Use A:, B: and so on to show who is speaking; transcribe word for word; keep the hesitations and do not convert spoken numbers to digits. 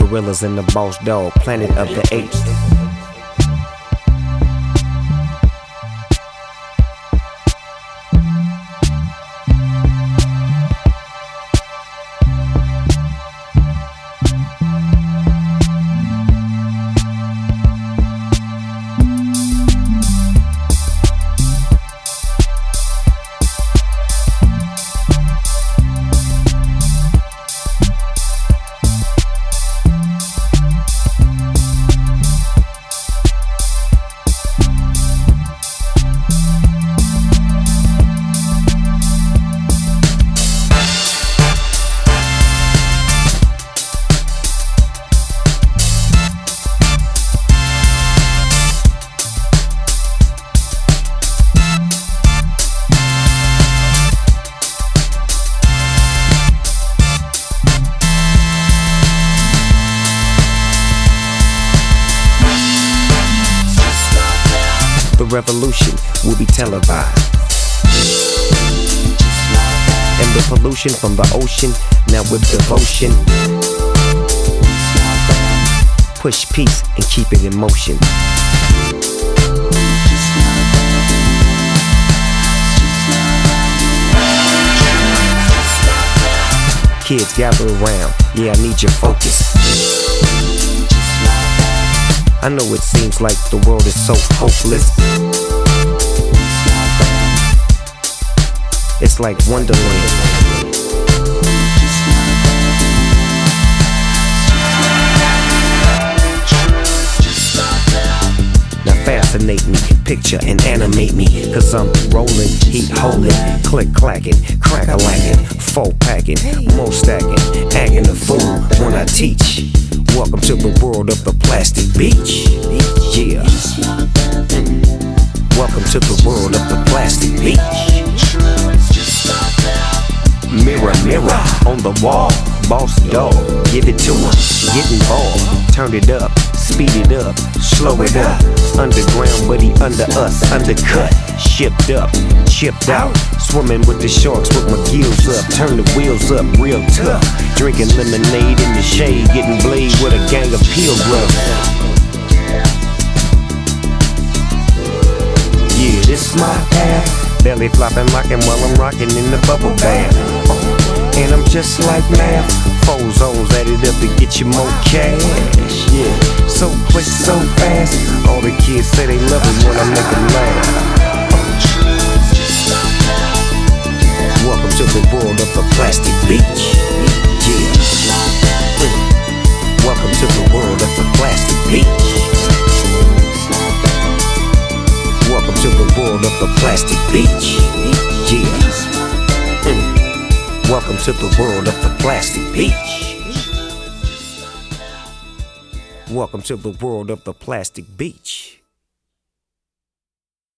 A: gorillas and the boss dog, planet of the apes. The revolution will be televised, and the pollution from the ocean, now with devotion, push peace and keep it in motion. Kids gather around, yeah, I need your focus. I know it seems like the world is so hopeless. It's like Wonderland. Now fascinate me, picture and animate me, cause I'm rolling, heat holding, click clacking, crack a lacking, four packing, more stacking, acting a fool when I teach. Welcome to the world of the plastic beach. Yeah. Mm. Welcome to the world of the plastic beach. Mirror, mirror on the wall, boss dog, give it to him. Get involved, turn it up, speed it up, slow it up. Underground, but he under us, undercut, shipped up, chipped out. Swimming with the sharks with my gills up, turn the wheels up real tough. Drinking lemonade in the shade, getting blade with a gang of pilgrims. Yeah, this my path. Belly flopping, rocking while I'm rocking in the bubble bath. And I'm just like math. Four zones added up to get you more cash. Yeah, so quick, so fast. All the kids say they love it when I make them laugh. Welcome to the world of the plastic beach. Yeah. Welcome to the world of the plastic beach. Welcome to the world of the plastic beach. Yeah. Welcome to the world of the plastic beach. Welcome to the world of the plastic beach.